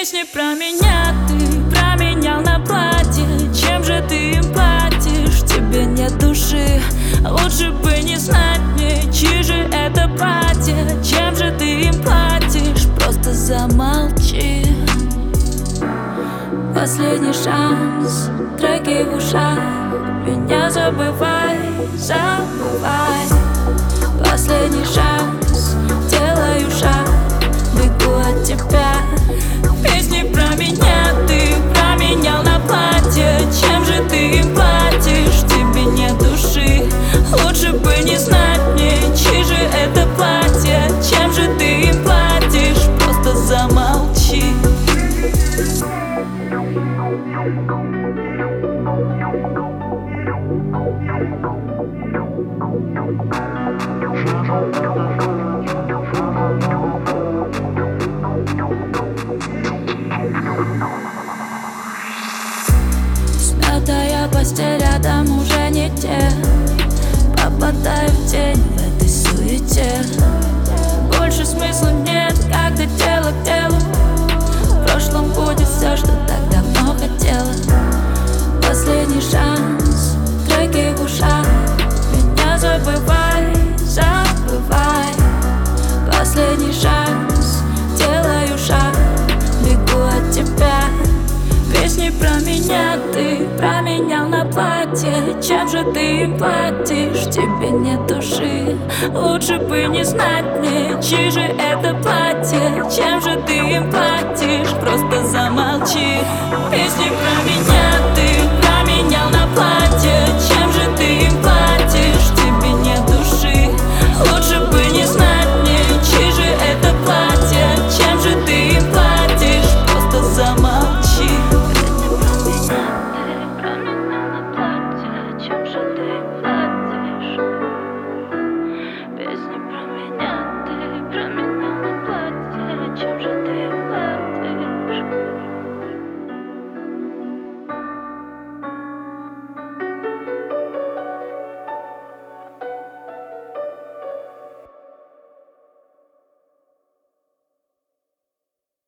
Песни про меня ты променял на платье. Чем же ты им платишь? Тебе нет души. Лучше бы не знать мне, чьи же это платье. Чем же ты им платишь? Просто замолчи. Последний шанс, треки в ушах. Меня забывай, забывай. Последний шанс, делаю шаг, бегу от тебя. Песни про меня ты променял на платье. Чем же ты им платишь? Тебе нет души. Лучше бы не знать мне, чьи же это платье. Чем же ты им платишь? Просто замолчи. Смятая постель рядом уже не те. Попадаю в тень в этой суете. Больше смысла нет, когда тело к телу. В прошлом будет все, что так давно хотела. Последний шанс, треки в ушах. Меня забывай, забывай. Последний шанс, делаю шаг, бегу от тебя. Песни про меня ты променял на платье. Чем же ты им платишь? Тебе нет души. Лучше бы не знать мне, чьи же это платье. Чем же ты им платишь? Просто замолчи. Песни про меня